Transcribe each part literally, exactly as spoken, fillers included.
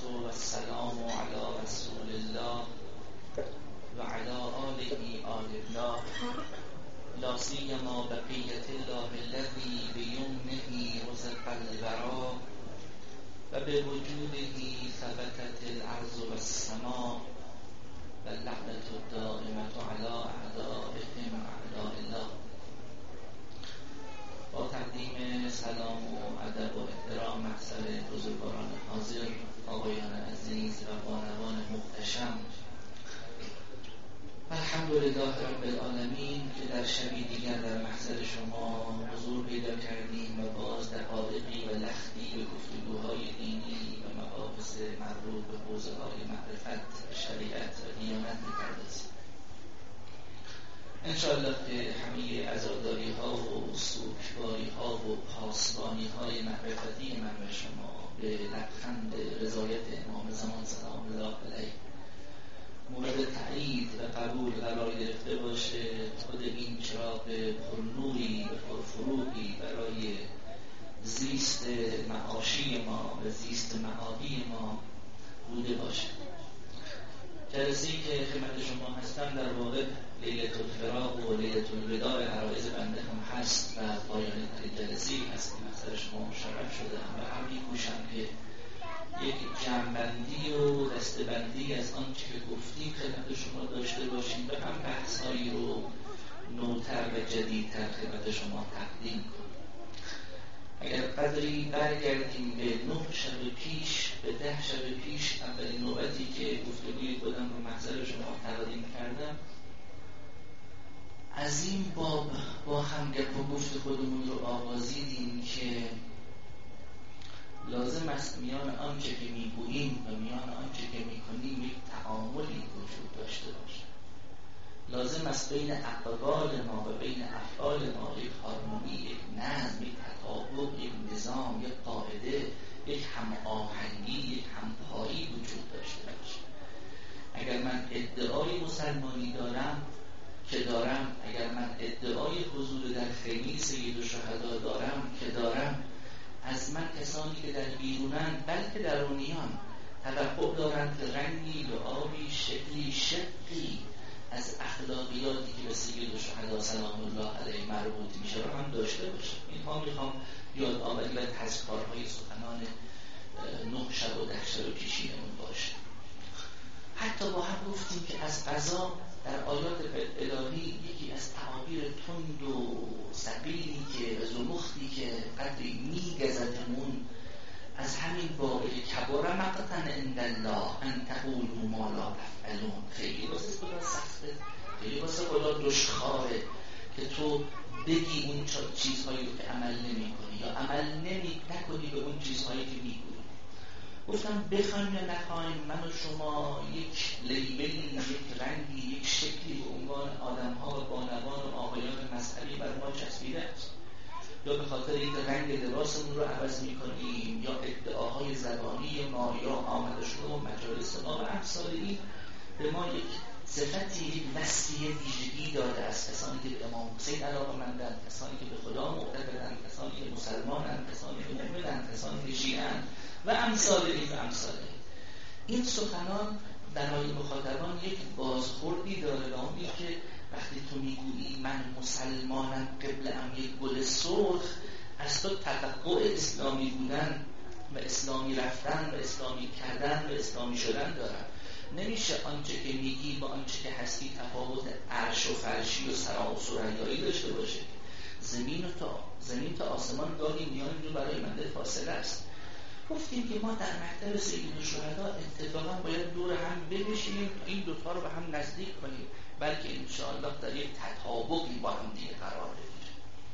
و السلام علی رسول الله و علی آله آل الله لا سیما بقیة الله الذی بیمنه رزق الورا و بوجوده ثبتت الارض و السماء و اللعنة الدائمة علی اعدائهم اعداء الله. با تقدیم سلام و ادب و احترام محضر بزرگواران حاضر، آقایان عزیز و بانوان محتشم، الحمدلله رب العالمین که در شبی دیگر در محضر شما حضور پیدا کردیم و باز دقایقی و لختی به گفتگوهای دینی و مباحث مربوط به حوزه‌های معرفت، شریعت و دیانت می‌پردازیم. انشاءالله که همه عزاداری ها و سوکواری ها و پاسبانی های معرفتی من و شما به لبخند رضایت امام زمان سلام الله علیه مورد تایید و قبول قرار گرفته باشه. خود این چراغ پرنوری و پرفروغی برای زیست معاشی ما و زیست معادی ما بوده باشه. جلسه‌ای که خدمت شما هستم در واقع لیلة الفراق و لیلة الوداع عرایض بنده هم هست و پایان جلسه‌ای هست که مثلا شما مشرف شدم و هم می‌کوشم که یک جمع‌بندی و دسته‌بندی از آنچه که گفتیم خدمت شما داشته باشیم و هم بحث‌هایی رو نوتر و جدیدتر خدمت شما تقدیم کنیم. اگر قدری برگردیم به نه شب پیش، به ده شب پیش، اولین نوبتی که گفتگوی خودم رو محضر شما تقدیم کردم، از این باب با هم گپ و گفت خودمون رو آغازیدیم که لازم است میان آنچه که میگوییم و میان آنچه که میکنیم یک تعاملی وجود داشته باشه. لازم است بین اقوال ما و بین افعال ما یک هارمونی، یک نظم، یک تطابق، یک نظام، یک قاعده، یک هماهنگی، یک همپایی وجود داشته باشه. اگر من ادعای مسلمانی دارم که دارم، اگر من ادعای حضور در خیمه سید الشهدا دارم که دارم، از من کسانی که در بیرونن بلکه درونیان توقع دارند که رنگی، لعابی، شکلی، شقی از اخلاقیاتی که به سید الشهدا سلام الله علیه مربوط میشه رو هم داشته باشه. اینها میخوام یادآوری و تذکارهای سخنان نه شب و ده شب پیشینمون باشه. حتی با هم گفتیم که از قضا در آیات الهی یکی از تعابیر تند و ثقیلی که زمختی که قدری میگزدمون از همین باب کبر مقتا عند الله ان تقولوا ما لا تفعلون. خیلی واسه خدا سخته، خیلی واسه خدا دشخواره که تو بگی اون چیزهایی رو که عمل نمی کنی یا عمل نمی نکنی به اون چیزهایی که میگویی. گفتم بخوایم یا نخوایم، من و شما یک لیبلی، یک رنگی، یک شکلی به عنوان آدم ها و بانوان و آقایان مذهبی بر ما چسبیده است. یا به خاطر این رنگ لباسمون رو عوض میکنیم، یا ادعاهای زبانی ما، یا آمد شما و مجالس ما و امثال این به ما یک صفتی، یک وصفی ویژگی داده است. کسانی که به امام حسین علاقه‌مندند، کسانی که به خدا معتقدند، کسانی که مسلمانند، کسانی که مؤمنند، کسانی که شیعه‌اند و امثال این و امثال این. این سخنان برای مخاطبان یک بازخوردی داره، اونی که وقتی تو میگویی من مسلمانم، قبله‌ام یک گل سرخ، از تو توقع اسلامی بودن و اسلامی رفتن و اسلامی کردن و اسلامی شدن دارم. نمیشه آنچه که میگی با آنچه که هستی تفاوت عرش و فرشی و سرا و ثریایی داشته باشه. زمین و تا زمین تا آسمان گاهی میان رو برای من فاصله است. گفتیم که ما در مکتب سید الشهدا اتفاقا باید دور هم بنشینیم، این دوتا رو به هم نزدیک کنیم، بلکه انشاءالله در یک تطابقی با هم دیگه قرار بگیریم.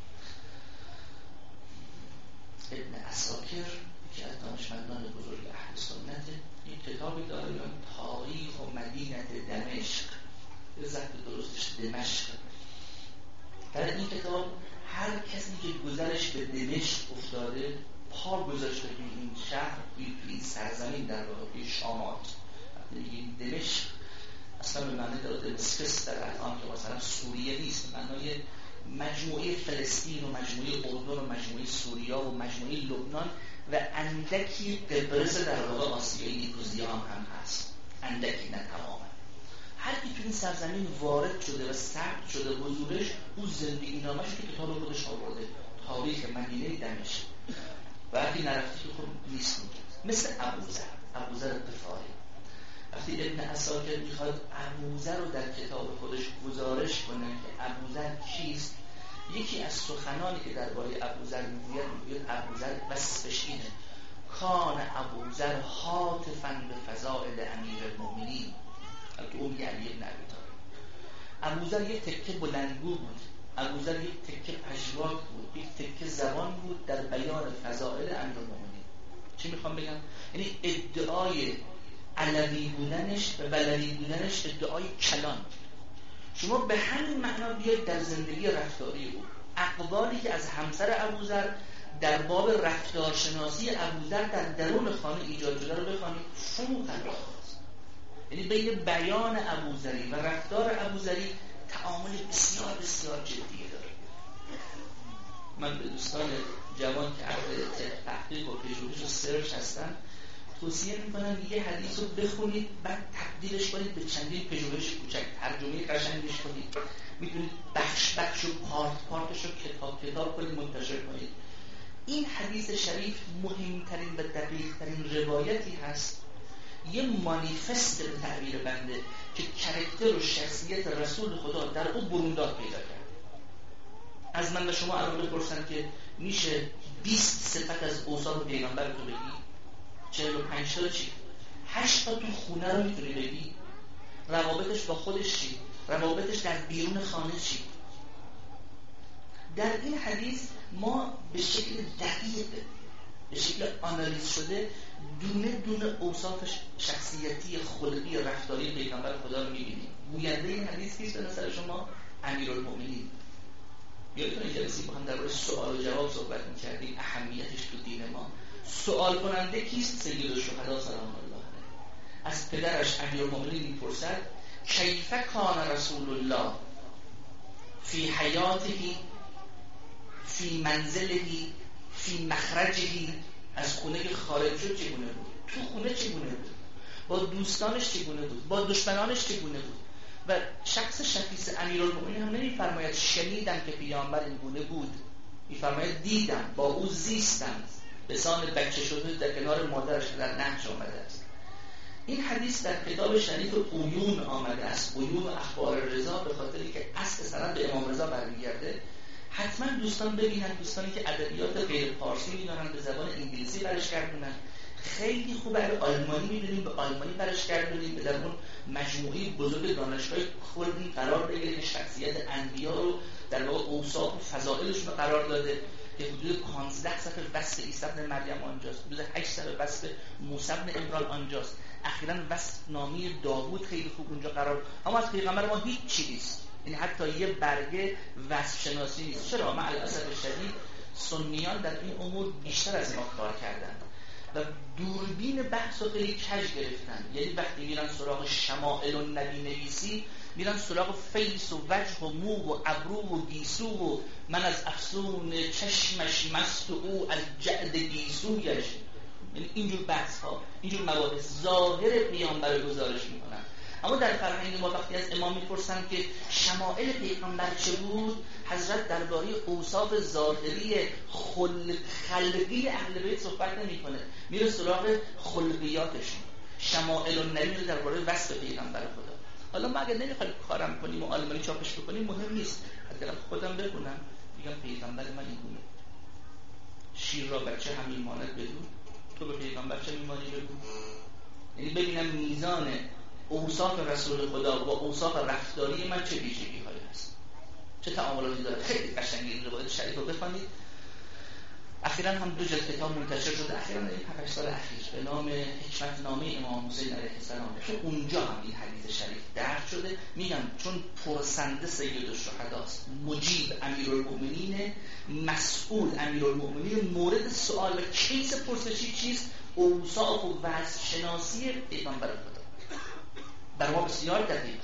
ابن عساکر که از دانشمندان بزرگ اهل سنت این کتابی داره به تاریخ و مدینه دمشق، به ضبط درستش دمشق. در این کتاب هر کسی که گذرش به دمشق افتاده، پا گذاشته توی این شهر، توی این سرزمین، در واقع توی شامات، وقتی میگیم دمشق اصلا به معنی داره دمسکس در الان که مثلا سوریه نیست، به معنای مجموعه فلسطین و مجموعه اردن و مجموعه سوریه و مجموعه لبنان و اندکی قبرس در واقع آسیای نیکوزیا هم, هم هست، اندکی نه تماما. هر کی تو این سرزمین وارد شده و ثبت شده حضورش، او زندگی نامش که کتاب خودش آورده، تاریخ مدینه دمشق. و وقتی نرفتی که خب نیست میگه. مثل ابوذر، ابوذر غفاری. وقتی ابن عساکر میخواد ابوذر رو در کتاب خودش گزارش کنه که ابوذر کیست، یکی از سخنانی که درباره ابوذر میگه میگه ابوذر وصفش اینه: کان ابوذر هاتفاً به فضائل امیرالمؤمنین. البته اون میگه علی بن ابی طالب. ابوذر یک تکه بلندگو بود، ابوذر یک تکه پژواک بود، یک تکه زبان بود در بیان فضائل امیرالمؤمنین. چی میخوام بگم؟ یعنی ادعای علوی بودنش و بلوی بودنش ادعای کلان. شما به همین معنا بیاید در زندگی رفتاری او، اقوالی که از همسر ابوذر در باب رفتارشناسی ابوذر در درون خانه ایجاد شده رو بخوانید، فوق العاده است. یعنی بین بیان ابوذری و رفتار ابوذری تعامل بسیار بسیار جدی داره. من به دوستان جوان که اهل تحقیق و پژوهش و سرچ هستن توصیه میکنم یه حدیث رو بخونید، بعد تبدیلش کنید به چندین پژوهش کوچک، ترجمه قشنگش کنید، میتونید بخش بخش و پارت پارتش رو کتاب کتاب کنید، منتشر کنید. این حدیث شریف مهمترین و دقیقترین روایتی هست، یه مانیفست به تعبیر بنده که کاراکتر و شخصیت رسول خدا در او برونداد پیدا کرد. از من و شما الان بپرسن که میشه بیست صفت از اوصاف پیغمبر تو بگی؟ چهل و پنج تا چی؟ هشت تا تو خونه رو میتونی بگی؟ روابطش با خودش چی؟ روابطش در بیرون خانه چی؟ در این حدیث ما به شکل دقیق، به شکل آنالیز شده دونه دونه اوصاف شخصیتی خلقی رفتاری پیغمبر خدا رو میبینیم. گوینده این حدیث کیست به نظر شما؟ امیرالمؤمنین. یادتونه جلسه با هم درباره سوال و جواب صحبت می‌کردیم، اهمیتش تو دین ما. سوال کننده کیست؟ سید الشهدا سلام الله علیه. از پدرش امیرالمؤمنین میپرسد کیف کان رسول الله فی حیاته، فی منزله، فی مخرجه. از خونه که خارج شد چگونه بود؟ تو خونه چگونه بود؟ با دوستانش چگونه بود؟ با دشمنانش چگونه بود؟ و شخص شخیص امیرالمؤمنین هم نمی‌فرماید شنیدم که پیامبر این گونه بود، می‌فرماید دیدم، با او زیستم، به سان بچه شده در کنار مادرش که در نهج آمده است. این حدیث در کتاب شریف عیون آمده است، عیون و اخبار رضا، به خاطری که اصل سند به امام رضا برمیگرده. حتما دوستان ببینن، دوستانی که ادبیات غیر پارسی می‌دونن به زبان انگلیسی برش گردونن. خیلی خوبه برای آلمانی می‌بینیم به آلمانی برش گردونیم، به در اون مجموعه بزرگ دانشگاه کلی قرار بگیره که شخصیت انبیا رو در واقع اوصاف و فضائلشون قرار داده. که حدود پانزده صفحه وصف عیسی ابن مریم آنجاست، حدود هشت صفحه وصف موسی ابن عمران آنجاست، اخیراً وصف نامه داوود خیلی خوب اونجا قرار. اما از پیغمبر ما هیچ چیزی نیست، یعنی حتی یه برگه وصف شناسی نیست. چرا؟ مع الاسف شدید سنیان در این امور بیشتر از ما کار کردن و دوربین بحث رو خیلی کج گرفتن. یعنی وقتی میرن سراغ شمائل و نبی نویسی، میرن سراغ فیس و وجه و مو و ابرو و گیسو و من از افسون چشمش مست و او از جعد گیسویش. یعنی اینجور بحث ها، اینجور مباحث ظاهر پیامبر گزارش میکنن. اما در فرهنگ ما وقتی از امام میپرسن که شمائل پیغمبر چه بود، حضرت درباره اوصاف ظاهری خلق خلقی اهل بیت صحبت نمیکنه، میره سراغ خلقیاتشون. شمائل النبی رو درباره وصف پیغمبر خدا. حالا ما اگر نمیخوایم کارم کنیم و آلمانی چاپش بکنیم مهم نیست، حداقل خودم بگونم، میگم پیغمبر من این گونه. شیر را بچه هم میماند بگو، تو به پیغمبر چه میمانی بگو. یعنی ببینم میزان اوصاف رسول خدا و اوصاف رفتاری من چه ویژگی هایی هست، چه تعاملاتی داره. خیلی قشنگه این روایت شریف رو بخونید. اخیراً هم دو جلد کتاب منتشر شده، اخیراً این پنج سال اخیر، به نام حکمت نامه امام حسین علیه السلام، که اونجا هم این حدیث شریف درج شده. میگم چون پرسنده سید الشهداست، مجیب امیرالمؤمنین، مسئول امیرالمؤمنین، مورد سوال و کیس پرسشی چیست؟ اوصاف و وصف شناسی پیغمبر خدا. در ما بسیار دقیق،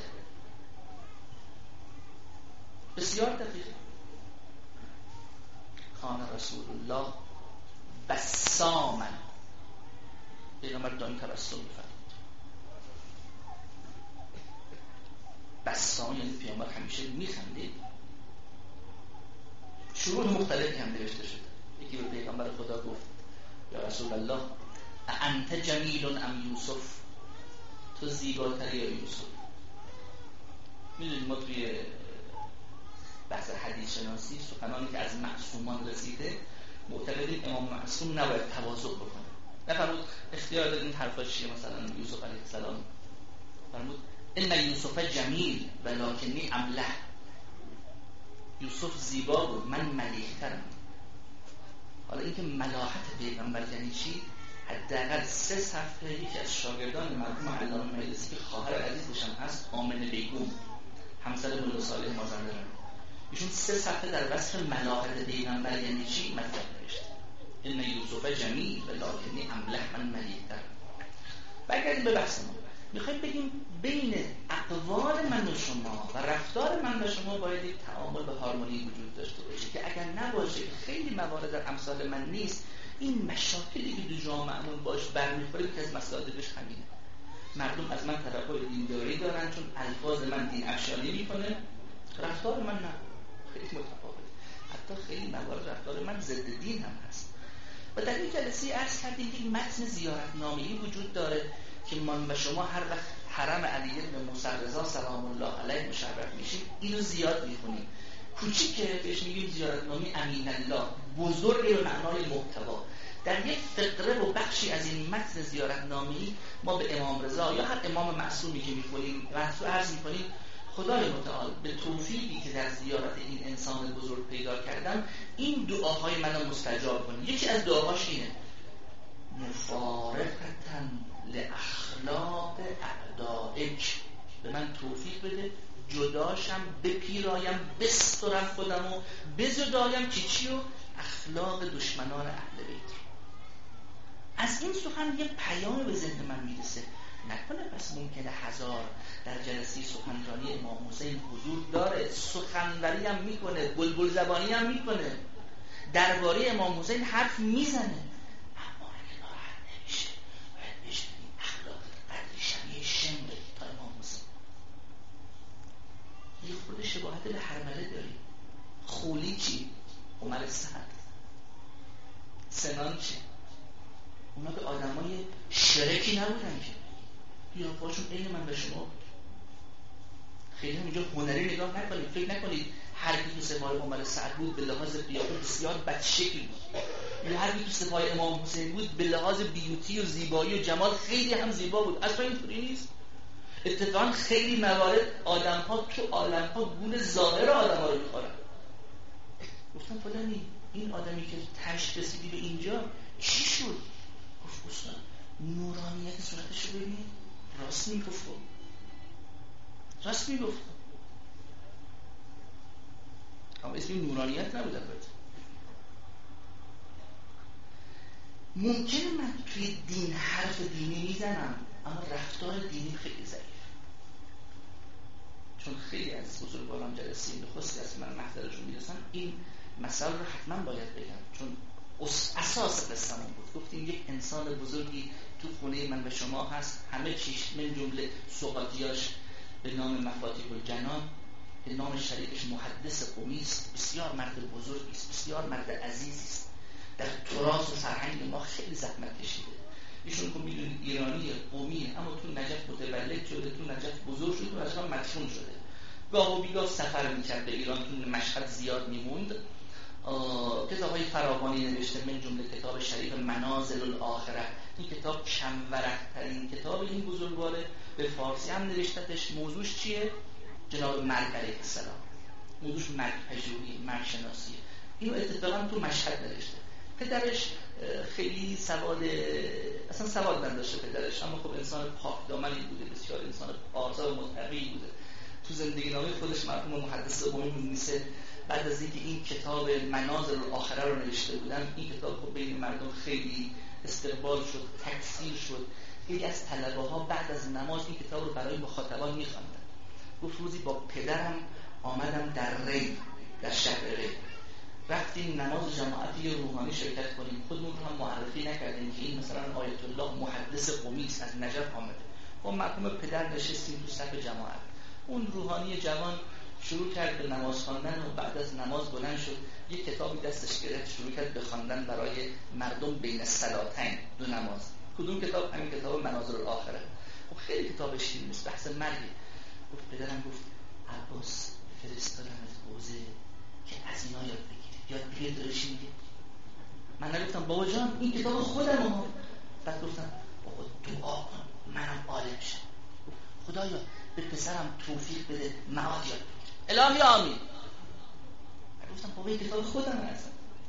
بسیار دقیق. کان رسول الله بسامن، پیغمبر دائم تبسم می‌فرمود. بسام یعنی پیغمبر همیشه میخندید. شروح مختلفی هم نوشته شده. یکی به پیغمبر خدا گفت یا رسول الله انت جمیل ام یوسف، تو زیباتری یا یوسف. میدونید ما توی بحث حدیث شناسی سخنانی که از معصومان رسیده معتقدیم امام معصوم نباید تواضع بکنه. نفرمود اختیار داد این حرفا چیه؟ مثلا یوسف علیه السلام فرمود ان یوسف جمیل ولکنی امله، یوسف زیبا بود من ملیح‌ترم. حالا اینکه ملاحت پیغمبر یعنی چی؟ حداقل سه صفحه یکی از شاگردان مرحوم علامه مجلسی که خواهر عزیزش هم هست، آمنه بیگم، همسر مولا صالح مازندران، ایشون سه صفحه در وصف ملاحت پیغمبر یعنی چی مطلب نوشته. ان یوسف جمیل ولکنی امله من ملیح‌ترم. برگردیم به بحث ما. میخوایم بگیم بین اقوال من و شما و رفتار من و شما باید یک تعامل به هارمونی وجود داشته باشه که اگر نباشه که خیلی موارد در امثال من نیست، این مشاکلی که دو جامعه‌مون باش برمیخوره که از مصادیقش همینه. مردم از من توقع دینداری دارن چون الفاظ من دین افشانی میکنه، رفتار من نه، خیلی متفاوته. حتی خیلی موارد رفتار من ضد دین هم هست. و در این جلسه عرض کردیم یک متن زیارتنامه‌ای وجود داره که من و شما هر وقت حرم علی بن موسی رضا سلام الله علیه مشرف میشیم اینو زیاد میخونیم. کوچیکه بهش میگیم زیارتنامه امین الله، بزرگ به معنای محتوا. در یک فقره و بخشی از این متن زیارتنامه‌ای ما به امام رضا یا هر امام معصومی که میخونیم و عرض میکنیم خدای متعال به توفیقی که در زیارت این انسان بزرگ پیدا کردم این دعاهای منو مستجاب کنه. یکی از دعاهاش اینه مفارقتاً لاخلاق اعدائک، به من توفیق بده جداشم، بپیرایم، بسترم خودم و بزدایم چی چی و اخلاق دشمنان اهل بیت. از این سخن یه پیام به ذهن من میرسه، نکنه پس ممکنه هزار در جلسه سخنرانی امام حسین حضور داره، سخنوری هم میکنه، بلبل زبانی هم میکنه، درباره امام حسین حرف میزنه، اما اگه ناراحت نمیشه باید بشنویم اخلاق قدر شبیه شمر تا امام حسین. یه خود شباهت به هرمله داری. خولی چی؟ عمر سعد. سنان چی؟ اونا به آدمای شرکی نبودن که قیافه‌هاشون عین من به شما بود. خیلی هم اینجا هنری نگاه نکنید، فکر نکنید هر کی تو سپاه عمر سعد بود به لحاظ قیافه بسیار بدشکل بود، یا هر کی تو سپاه امام حسین بود به لحاظ بیوتی و زیبایی و جمال خیلی هم زیبا بود. اصلا اینطوری نیست. اتفاقا خیلی موارد آدم‌ها تو عالم‌ها گول ظاهر آدم‌ها رو می‌خورن. گفتم فلانی این آدمی که تشت رسیدی به اینجا چی شد؟ گفت استاد نورانیت صورتش رو ببین، راست میگفت، راست میگفت. اما اسمی نورانیت نبود. البته ممکنه من توی دین حرف دینی میزنم اما رفتار دینی خیلی ضعیف، چون خیلی از بزرگواران جلسه نخستی از من محضرشون میرسن این مسئله رو حتما باید بگم، چون اساس قصه‌مون بود. گفتیم یک انسان بزرگی تو خونه من و شما هست، همه چیش من جمله سوغاتیاش به نام مفاتیح الجنان، به نام شریکش محدث قمی است، بسیار مرد بزرگی است، بسیار مرد عزیزی است، در تراث و فرهنگ ما خیلی زحمت کشیده. ایشون که میدونید ایرانی قمیه اما تو نجف متولد شده، تو نجف بزرگ شده، تو نجف مدفون شده. گاه و بیگاه سفر میکرد به ایران، تو مشهد زیاد میموند. کتاب‌های فراوانی نوشته، من جمله کتاب شریف منازل الاخره. این کتاب کم ورق‌ترین کتاب این بزرگواره، به فارسی هم نوشته‌اش. موضوعش چیه؟ جناب مرگ علیه السلام. موضوعش مرگ پژوهی، مرگ شناسی. اینو اتفاقا تو مشهد نوشته. پدرش خیلی سواد، اصلا سواد نداشته پدرش، اما خب انسان پاک دامنی بوده، بسیار انسان پارسا و متقی بوده. تو زندگی نامه خودش مرحوم محدث قمی می‌نویسه بعد از اینکه این کتاب منازل الاخره رو نوشته بودن، این کتاب خب بین مردم خیلی استقبال شد، تکثیر شد. خیلی از طلبه‌ها بعد از نماز این کتاب رو برای مخاطبان می‌خواندن. گفت روزی با پدرم آمدم در ری، در شهر ری. رفتیم نماز جماعتی روحانی شرکت کنیم، خودمون رو هم معرفی نکردیم که این مثلا آیت الله محدث قمی است از نجف آمده. با مرحوم پدر نشستیم تو صف جماعت. اون روحانی جوان شروع کرد به نماز خواندن و بعد از نماز بلند شد، یک کتابی دستش گرفت شروع کرد به خواندن برای مردم بین الصلاتین، دو نماز. کدوم کتاب؟ همین کتاب مناظر الاخره. خب خیلی کتاب شیرین است، بحث مرگی. گفت پدرم گفت عباس فرستادم از حوزه که از اینا یاد بگیری، یاد بگیر داره چی میگه. من نگفتم بابا جان این کتاب خودمه. بعد گفتم بابا دعا کن منم عالم شم. خدایا به پسرم توفیق بده معاد یاد بگیر. الهی آمین. من گفتم بابا این کتاب خودمه اصلا.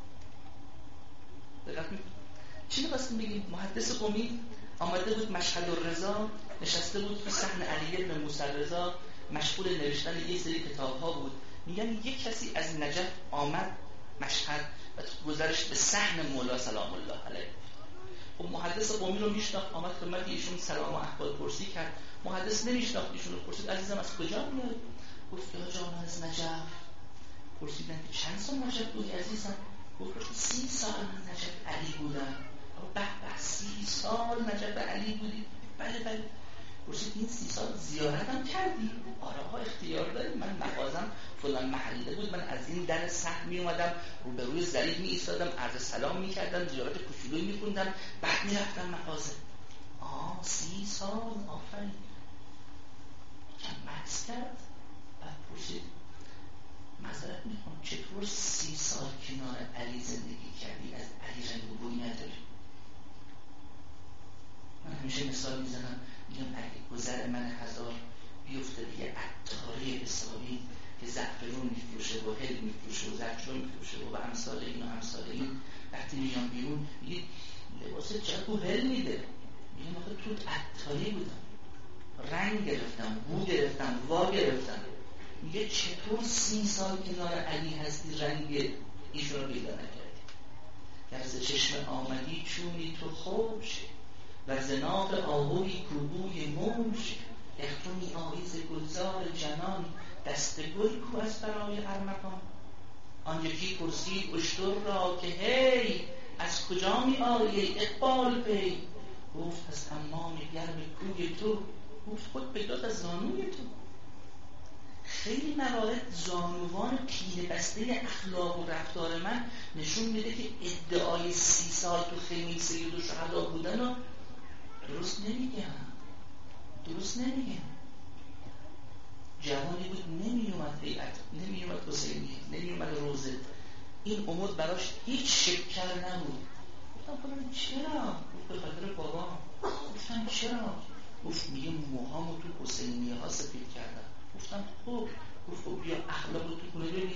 دقت می‌کنی چی می‌خواستیم بگیم؟ محدث قمی آمده بود مشهد الرضا، نشسته بود تو صحن علی بن موسی الرضا، مشغول نوشتن یک سری کتاب‌ها بود. میگن یک کسی از نجف آمد مشهد و گذرش به صحن مولا سلام الله علیه. خب محدث قمی رو میشناخت، آمد خدمت ایشون سلام و احوال پرسی کرد. محدث نمیشناخت ایشون رو، پرسید عزیزم از کجا میای؟ گفت یا جان از نجف. پرسیدن که چند سال نجف بودی عزیزم؟ گفت سی سال نجف علی بودم. به به سی سال نجف علی بودی؟ بله بله. پرسید این سی سال زیارتم کردی؟ آره ها اختیار داری، من مغازم فلان محله بود، من از این در صحن می اومدم روبروی ظریف می ایستادم عرض سلام می کردم، زیارت کوچولویی می خوندم، بعد می رفتم مغازه. آه سی سال آفرین. کم مکس کرد. بعد پرسید معذرت میخوام چطور سی سال کنار علی زندگی کردی از علی رنگ و بوی نداری؟ من همیشه مثال میزنم، میگم اگه گذر من هزار بیفته یه عطاری حسابی که زعفرون میفروشه و هل میفروشه و زعفرون میفروشه و امثال این و امثال این، وقتی میان بیرون میگه لباس چرا تو هل میده؟ میگم آخه تو عطاری بودم، رنگ گرفتم، بو گرفتم، وا گرفتم. میگه چطور سی سال کنار علی هستی رنگ ایشون رو پیدا نکردی؟ در ز چشم آمدی چونی تو خوش و زناق آهوی کوبوی موش، اختو می آیی ز گلزار جنان دست گل کو از برای ارمغان. آن یکی پرسید اشتر را که هی از کجا می آیی اقبال پی؟ گفت از حمام گرم کوی تو. گفت خود بداد از زانوی تو. خیلی موارد زانوان پینه بسته اخلاق و رفتار من نشون میده که ادعای سی سال تو خیمه سید و شهدا بودن رو درست نمیگم درست نمیگم جوانی بود نمیومد بیعت، نمیومد حسینی، نمیومد روزه، این امور براش هیچ شکر نبود. گفتم خودم چرا؟ گفت به خاطر بابا. گفتم چرا؟ گفت میگه موهامو تو حسینیه ها سفید کردم. گفتم خب. گفت خب بیا اخلاق تو کنه ببین.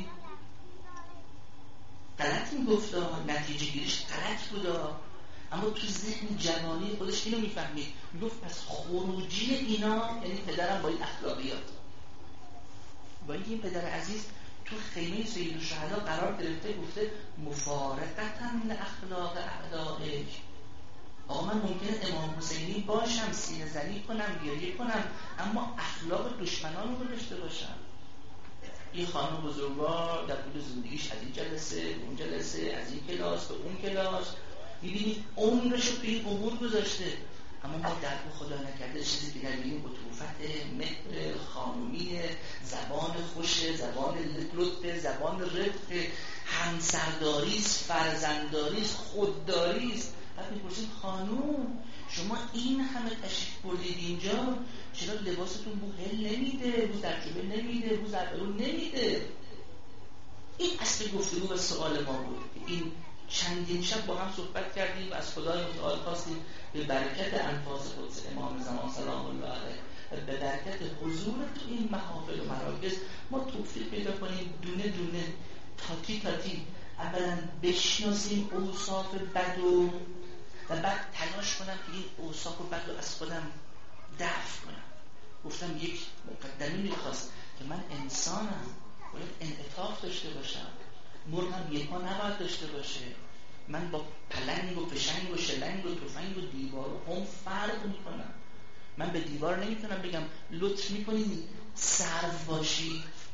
غلط میگفتا، نتیجه گیریش غلط بودا، اما تو ذهن جوانی خودش اینو میفهمید. میگفت پس خروجی اینا یعنی پدرم با این اخلاقیات، با اینکه این پدر عزیز تو خیمه سید الشهدا قرار گرفته، گفته مفارقتاً اخلاق اعدائک. آقا من ممکنه امام حسینی باشم، سینه زنی کنم، گریه کنم، اما اخلاق دشمنان رو داشته باشم. این خانم بزرگوار در طول زندگیش از این جلسه به اون جلسه، از این کلاس به اون کلاس، می‌بینید عمرش رو توی این امور گذاشته، اما ما در خدا نکرده چیزی که نمی‌بینیم عطوفت، مهر خانومی، زبان خوش، زبان لطف، زبان رفق، همسرداری است، فرزندداری است، خودداری است. بعد می‌پرسید خانوم شما این همه تشریف بردید اینجا، چرا لباستون بو هل نمیده، بو زرچوبه نمیده، بو زربرون نمیده؟ این اصل گفتگو و سوال ما بود. این چندین شب با هم صحبت کردیم و از خدای متعال خواستیم به برکت انفاس قدس امام زمان سلام الله علیه و به برکت حضور تو این محافل و مراکز ما توفیق پیدا کنیم دونه دونه تاتی تاتی اولا بشناسیم اوصاف بد و و بعد تلاش کنم که این اوصاف بد رو از خودم دفع کنم. گفتم یک مقدمه میخواست که من انسانم، باید انعطاف داشته باشم، مرغم یک پا نباید داشته باشه، من با پلنگ و پشنگ و شلنگ و تفنگ و دیوار و هم فرق میکنم. من به دیوار نمیتونم بگم لطف میکنی سرو باشی،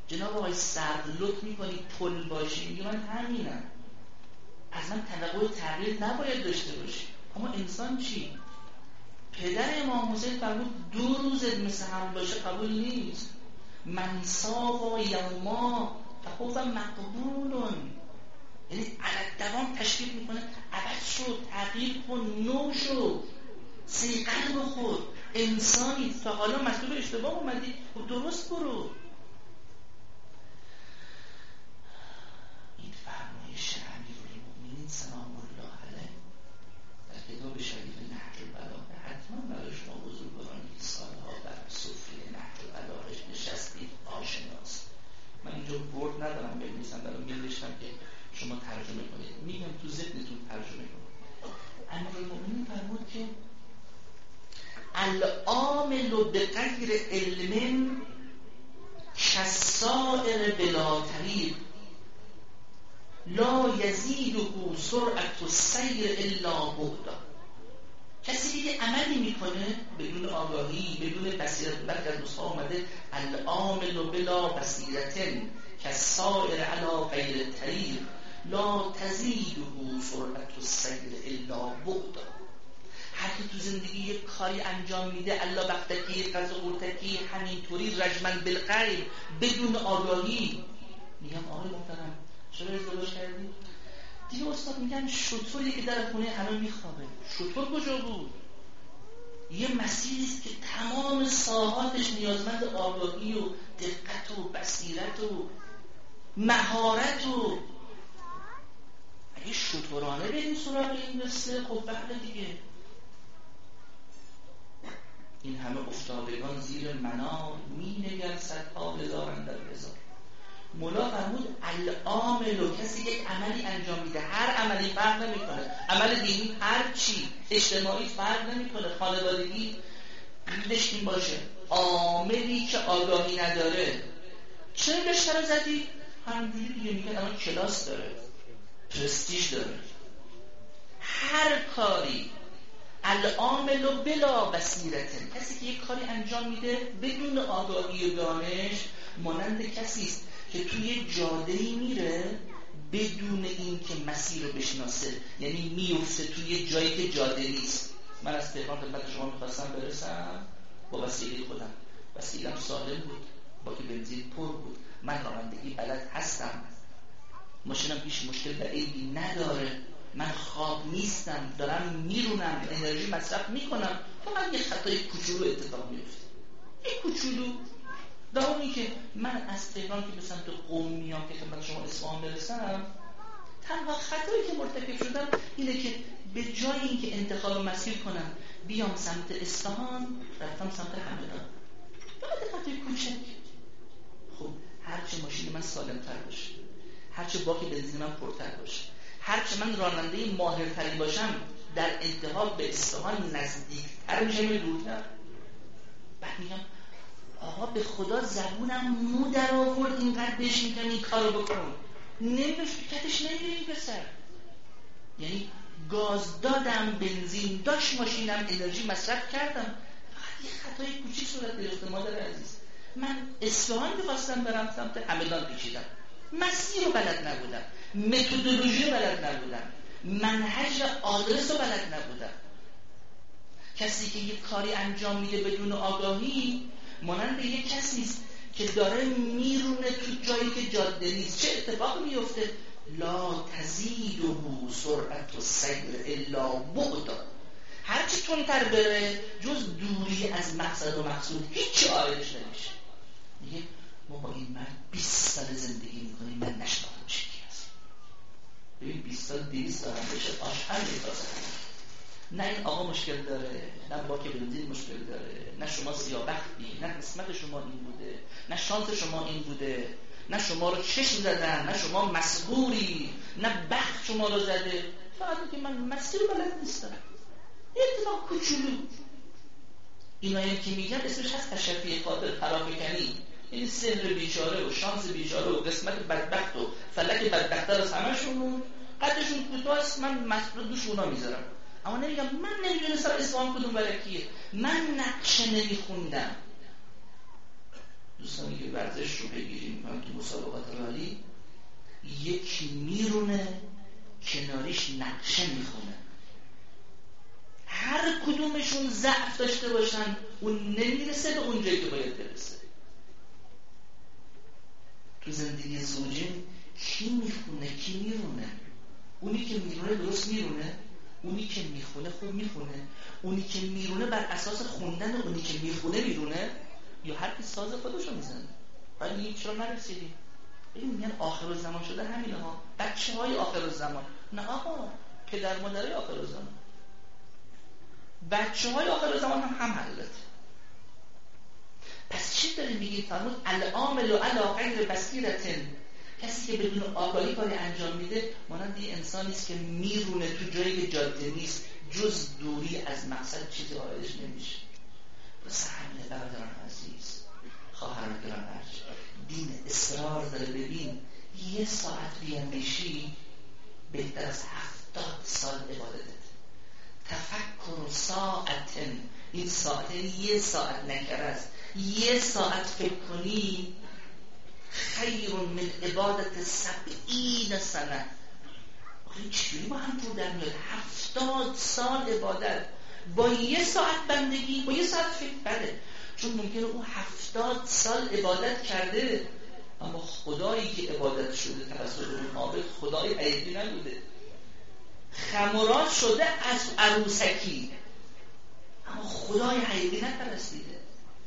جناب آقای سرد لطف میکنی پل باشی؟ میگه من همینم، از من توقع تغییر نباید داشته باشی. اما انسان چی؟ پدر امام حسین فرمود دو روز مثل هم باشه قبول نیست. من ساوا یوما فخوف مقبولون، یعنی علت دوام تشویق میکنه عوض شد، تغییر کن، نو شد، سیقل بخور، انسانی تا حالا مسئول اشتباه اومدی و درست برو. این فرمایش امیرالمؤمنین سلام الله علیه در کتاب شریف نهج البلاغه حتما برای شما بزرگوارانی که سالها بر سفره نهج البلاغه نشستید آشناست. من اینجا برد ندارم بنویسم، برای می‌نوشتم که شما ترجمه کنید، میگم تو ذهنتون ترجمه کنید. امیرالمؤمنین فرمود که العامل بغیر علم کالسائر بلا طریق لا یزیده سرعت السیر الا بعدا. کسی که عملی میکنه بدون آگاهی، بدون بصیرت، بعد از نسخه آمده العامل بلا بصیرت کالسائر علی غیر طریق لا تزیده سرعت السیر الا بعدا. حتی تو زندگی یک کاری انجام میده الله بختکی قضا قرتکی همینطوری رجمن بالغیب بدون آگاهی. میگم آقای محترم چرا ازدواج کردی؟ دیگه استاد میگن شطوری که در خونه همه میخوابه. شطور کجا بود؟ یه مسیریست که تمام ساحاتش نیازمند آگاهی و دقت و بصیرت و مهارت و اگه شطورانه بریم سراغ این قصه خب بله دیگه. این همه افتادگان زیر منار می نگر صدها هزارن در هزار. مولا فرمود العامل، کسی یک عملی انجام میده، هر عملی فرق نمیکنه، عمل دینی هر چی، اجتماعی فرق نمیکنه، خانوادگی دیدش این باشه، عاملی که آگاهی نداره چه رشته رو زدی؟ همینجوری دیگه میگن الان کلاس داره، پرستیژ داره. هر کاری العامل بلا بصیرت، کسی که یک کاری انجام میده بدون آگاهی و دانش مانند کسی است که توی جاده‌ای میره بدون این که مسیر رو بشناسه، یعنی میفته توی جایی که جاده نیست. من از تهران خدمت شما میخواستم برسم با وسیله خودم، وسیله‌ام سالم بود، با که بنزین پر بود، من رانندگی بلد هستم، ماشینم هیچ مشکل و عیبی نداره، من خواب نیستم، دارم میرونم، انرژی مصرف میکنم، فقط یه خطای کوچولو اتفاق میفته، یه کوچولو. دومی که من از تهران که به سمت قم میام که خدمت شما اصفهان برسم، تنها خطایی که مرتکب شدم اینه که به جای اینکه انتخاب مسیر کنم بیام سمت اصفهان رفتم سمت همدان. فقط خطای کوچک. خب هرچه ماشین من سالم‌تر باشه، هرچه باک بنزین من پرتر باشه، هرچه من راننده ماهرتری باشم، در انتها به اصفهان نزدیکتر میشم یا دورتر. بعد میگم آقا به خدا زبونم مو در آورد اینقدر بهش میگم این کارو بکن، نمیدونش فکرش نمیره این پسر. یعنی گاز دادم، بنزین داشت ماشینم، انرژی مصرف کردم، فقط یه خطای کوچیک صورت گرفته. مادر عزیز من اصفهان می‌خواستم برم سمت همدان پیچیدم، مسیر رو بلد نبودم، متدولوژی رو بلد نبودم، منهج آدرس رو بلد نبودم. کسی که یک کاری انجام میده بدون آگاهی مانند یک کسی است که داره میرونه تو جایی که جاده نیست. چه اتفاقی میفته؟ لا تزیده سرعت السیر الا بعدا. هرچی تندتر بره جز دوری از مقصد و مقصود هیچ آیدش نمیشه. میگه ما با این مرد بیست سال زندگی میکنیم، من نشناختم چی هست. ببین بیست سال دویست سال هم بشه آشهر میتازه. نه این آقا مشکل داره، نه باک بنزین مشکل داره، نه شما سیاه‌بختی، نه قسمت شما این بوده، نه شانس شما این بوده، نه شما رو چشم زدن، نه شما مسحوری، نه بخت شما رو زده. فقط اینکه من مسیر بلد نیستم، یه اتفاق کوچولو. اینایی که میگم اسمش هست تشفی خاطر، پراکنی، یعنی سحر بیچاره و شانس بیچاره و قسمت بدبخت و فلک بدبخت از همشون قدشون کوتاست، من مسئول دوش اونا میذارم. اما نمیگم من نمیدونستم اصفهان کدوم برکیه، من نقشه نمیخوندم. دوستانی که ورزش رو پیگیری میکنن تو مسابقات رالی، یکی میرونه کناریش نقشه میخونه، هر کدومشون ضعف داشته باشن اون نمیرسه به اون جایی که باید برسه. تو زندگی زوجین کی میخونه کی میرونه؟ اونی که میرونه درست میرونه، اونی که میخونه خوب میخونه، اونی که میرونه بر اساس خوندن اونی که میخونه میرونه، یا هر کی ساز خودشو میزنه. ولی چرا نرسیدیم؟ ببین میگن آخر الزمان شده همینه ها، بچه های آخر الزمان. نه آقا، پدر مادرای آخر الزمان، بچه های آخر الزمان هم هم حلت. پس چی داریم میگیم؟ فرمود العامل و علی غیر بصیرة، کسی که بدون آگاهی کاری انجام میده مانند یه انسانی است که میرونه تو جایی که جاده نیست، جز دوری از مقصد چیزی آیدش نمیشه. بس همینه برادران عزیز، خواهران گران ارج، دین اصرار داره. ببین یه ساعت بیاندیشی بهتر از هفتاد سال عبادتت. تفکر ساعت، این ساعت یه ساعت نکره است، یه ساعت فکر کنی خیر من عبادت سبعین سنه. این چجوری با هم جور در میاد؟ هفتاد سال عبادت با یه ساعت بندگی، با یه ساعت فکر. بله، چون ممکنه اون هفتاد سال عبادت کرده اما خدایی که عبادت شده توسط اون عابد خدای حقیقی نبوده، خمرات شده از عروسکی اما خدای حقیقی نپرستیده.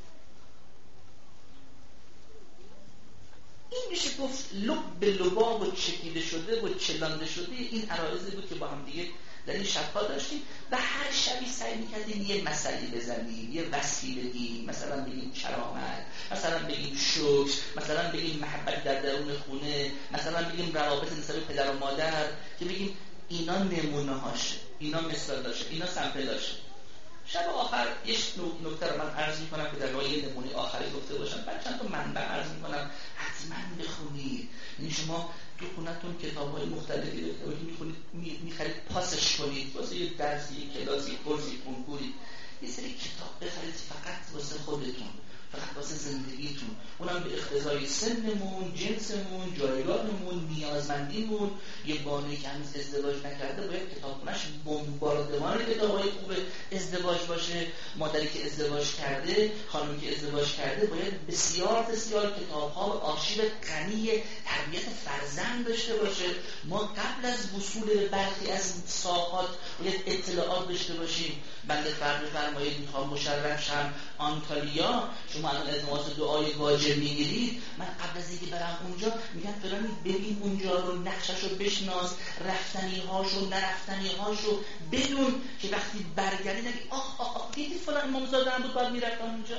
این میشه گفت لب به لباب و چکیده شده و چلانده شده این عرایضی بود که با هم دیگه در این شبها داشتیم و هر شبی سعی میکردیم یه مسئله بزنیم، یه وصفی بگیم، مثلا بگیم کرامت، مثلا بگیم شکر، مثلا بگیم محبت در درون خونه، مثلا بگیم روابط نسبت پدر و مادر، که بگیم اینا نمونه هاشه، اینا مثال داشه، اینا سمپل داشه. شب آخر یه نکته رو من عرض میکنم که در واقع یه نمونه آخری گفته باشم، بعد چند تا منبع عرض میکنم حتما بخونید. یعنی شما تو خونتون کتاب‌های مختلفی رو میخونید، میخرید پاسش کنید واسه یه درسی، یه کلاسی، کورسی، کنکوری، یه سری کتاب بخرید فقط واسه خودتون، فقط واسه زندگیتون، اونم به اقتضای سنمون، جنسمون، جایگاهمون، نیازمندیمون. یه بانویی که هنوز ازدواج نکرده باید کتابخونه‌اش بمباردمان کتاب‌های خوب ازدواج باشه. مادری که ازدواج کرده، خانمی که ازدواج کرده باید بسیار بسیار کتاب‌ها و آرشیو غنی تربیت فرزند داشته باشه. ما قبل از وصول به برخی از ساحات باید اطلاعات داشته باشیم. بنده فرض بفرمایید میخوام مشرف شم آنتالیا، شما الان التماس دعای واجب میگیرید، من قبل از اینکه برم اونجا میگم فلانی ببین اونجا رو، نقشش رو بشناس، رفتنی هاشو نرفتنی هاشو بدون که وقتی برگردی نگی آخ آخ آخ دیدی فلان امامزاده هم بود باید میرفتم اونجا.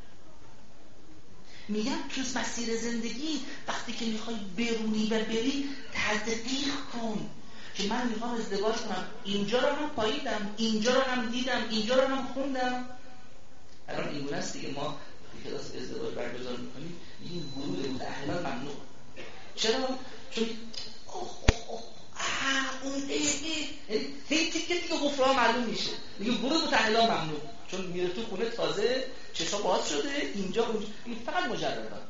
میگم تو مسیر زندگی وقتی که میخوای برونی و بری تدقیق کن که من میخوام ازدواج کنم، اینجا رو هم پاییدم، اینجا رو هم دیدم، اینجا رو هم خوندم. الان اینگونه است دیگه، ما وقتی کلاس ازدواج برگزار میکنیم این گروه متأهلان ممنوع. چرا؟ چون اوه اوه اوه آه اون ای ای هی تیکه تیکه غفران معلوم میشه دیگه. گروه متأهلان ممنوع، چون میره تو خونه تازه چشا باز شده اینجا اونجا، این فقط مجردان.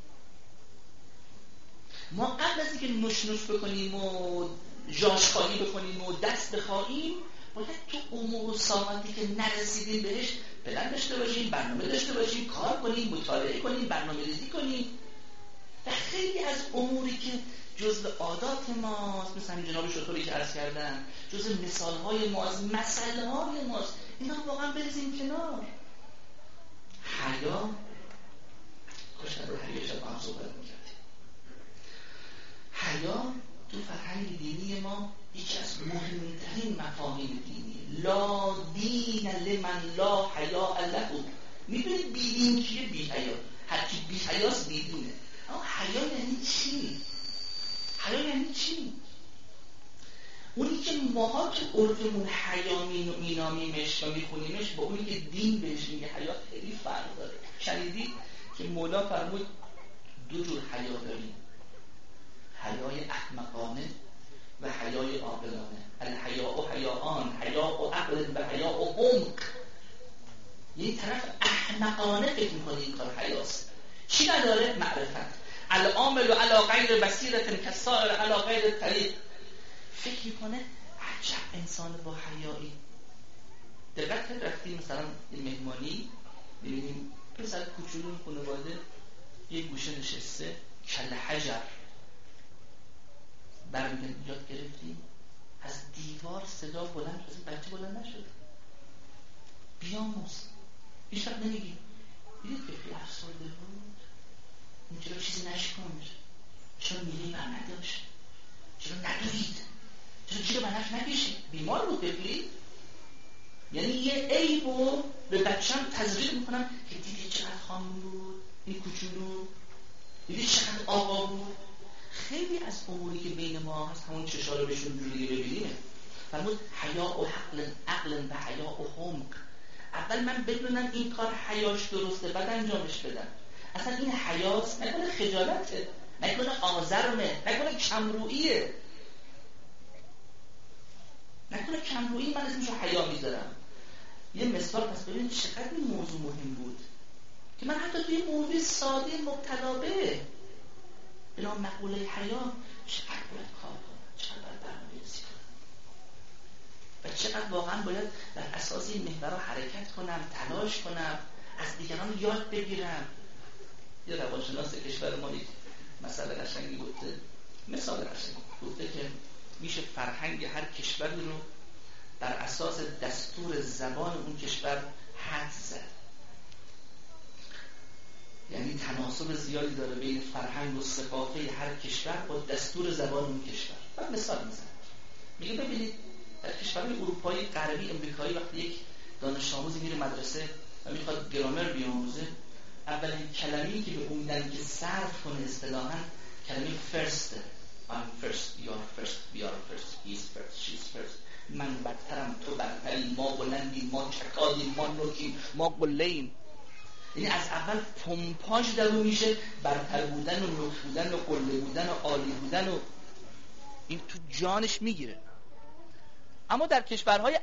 ما قبل از اینکه نوش نوش بکنیم و جاشخواهی بکنیم و دست بخواهیم باید تو امور و ساعتی که نرسیدیم بهش پلن داشته باشیم، برنامه داشته باشیم، کار کنیم، مطالعه کنیم، برنامه ریزی کنیم. و خیلی از اموری که جزء عادات ماست، مثل همین جناب شطوری که عرض کردن، جزء مثالهای ماست، مسئله های ماست، اینا رو واقعا بریزیم کنار. حیا، خوش در رو حیا شد با هم صحبت میکردیم. حیا تو فرهنگ دینی ما یکی از مهمترین مفاهیم دینی. لا دین لمن لا حیا له. میدونید بیدین کیه؟ بی حیا. هر کی بی حیاست بیدینه. اما حیا یعنی چی؟ حیا یعنی چی؟ اونی که ماها تو عرفمون حیا مینامیمش و میخونیمش با اونی که دین بهش میگه حیا خیلی فرق داره. شنیدید که مولا فرمود دو جور حیا داریم، حیای احمقانه و حیای عاقلانه. الحیاء حیاءان، حیاء عقل و حیاء عمق. یه طرف احمقانه فکر میکنه این کار حیاست، چی نداره؟ معرفت. العامل و علی غیر بصیرة کالسائر علی غیر طریق. فکر میکنه عجب انسان با حیایی. دقت کرد رفتیم مثلا این مهمانی ببینیم پسر کوچولو خانواده یه گوشه نشسته کله حجر برمیگن یاد گرفتیم از دیوار صدا بلند از این بچه بلند نشد بیاموز هیچ وقت نمیگی دیدید که خیلی افسرده بود این چرا چیزی نشکند چرا میلی بر نداشت چرا ندوید چرا چرا بنفش نکشید بیمار بود بفلید یعنی یه عیبو به بچه‌م تزریق میکنم که دیدی چقدر خام بود این کوچولو دیدی چقدر آقا بود. خیلی از اموری که بین ما هست همون چشا رو بهشون جوری ببینیم فرمود حیا و عقل عقل و حیا و حمق. اول من بدونم این کار حیاش درسته بعد انجامش بدم. اصلا این حیاست نکنه خجالته نکنه آزرمه نکنه کمروییه نکنه کمرویی من اسمشو حیا میذارم. یه مثال پس ببینید چقدر این موضوع مهم بود که من حتی توی موضوع ساده مبتلا به بلا مقوله حیا چقدر باید کار کنم چقدر باید برنامه‌ریزی کنم و چقدر واقعا باید بر اساس این محور حرکت کنم تلاش کنم از دیگران یاد بگیرم. یه روانشناس کشور ما یک مسئله قشنگی گفته مثال قشنگی گفته که میشه فرهنگ هر کشوری رو بر اساس دستور زبان اون کشور حد زد. یعنی تناسب زیادی داره بین فرهنگ و ثقافه هر کشور با دستور زبان اون کشور. بعد مثال میزنه میگه ببینید در کشورهای اروپایی غربی امریکایی وقتی یک دانش آموزی میره مدرسه و میخواد گرامر بیاموزه اولین کلمه‌ای که به اون میدن که صرف کنه اصطلاحاً کلمه فرست I'm first, you're first, we are first, he's first, she's first. من بدترم تو بدتری ما بلندیم ما چکادیم ما نوکیم ما قله‌ایم. یعنی از اول پمپاژ در اون میشه برتر بودن و نوک بودن و قله بودن و عالی بودن و این تو جانش میگیره. اما در کشورهای